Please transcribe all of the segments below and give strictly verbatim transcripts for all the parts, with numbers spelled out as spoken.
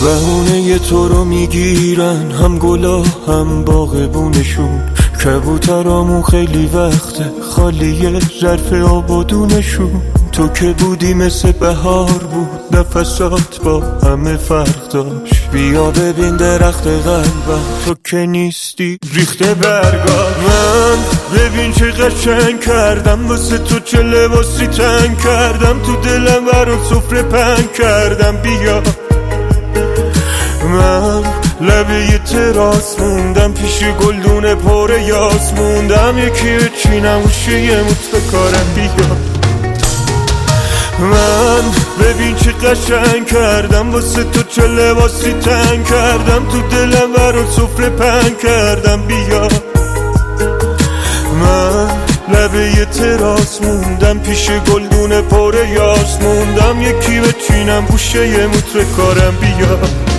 بهونه تو رو میگیرن هم گلا هم باغبونشون، کبوترامون خیلی وقته خالیه ظرف آبادونشون. تو که بودی مثل بهار بود، نفسات با همه فرق داشت. بیا ببین درخت قلبم، تو که نیستی ریخته برگا. من ببین چه قشنگ کردم واسه تو، چه لباسی تنگ کردم تو دلم، برات سفره پنگ کردم. بیا من لبه تراس موندم، پیش گلدون پر یاس موندم. یکی بچینم گوشه یه موت بکارم. بیا من ببین چه قشنگ کردم واسه تو، چه لباسی تنگ کردم تو دلم، برات سفره پنگ کردم. بیا من لبه تراس موندم، پیش گلدون پر یاس موندم. یکی بچینم گوشه یه موت بکارم. بیا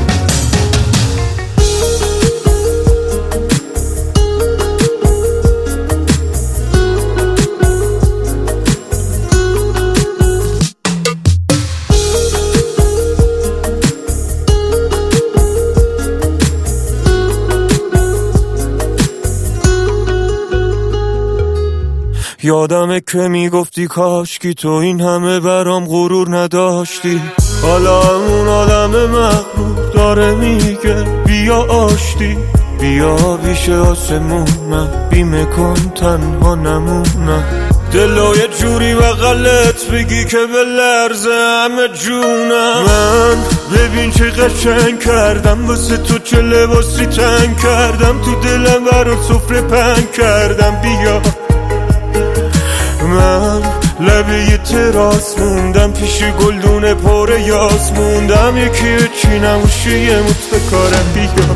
یادمه که میگفتی کاشکی تو این همه برام غرور نداشتی. حالا اون آدم مغرور داره میگه بیا آشتی. بیا بیش آسمون من بیمه کن تنها نمونم. دلو یه جوری بغلت بگی که به لرزه همه جونم. من ببین چه قشنگ کردم واسه تو، چه لباسی تنگ کردم تو دلم، برات سفره پنگ کردم. بیا من لبه تراس موندم، پیش گلدون پر یاس موندم. یکی بچینم گوشه یه موت بکارم. بیا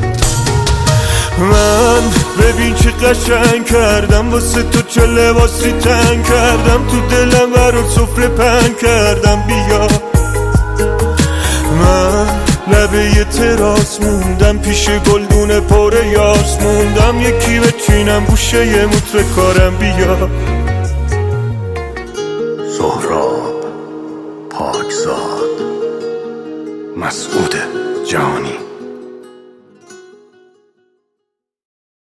من ببین چه قشنگ کردم واسه تو، چه لباسی تنگ کردم تو دلم، برات سفره پنگ کردم. بیا من لبه تراس موندم، پیش گلدون پر یاس موندم. یکی بچینم گوشه یه موت بکارم. بیا سهراب پاکزاد، مسعود جهانی.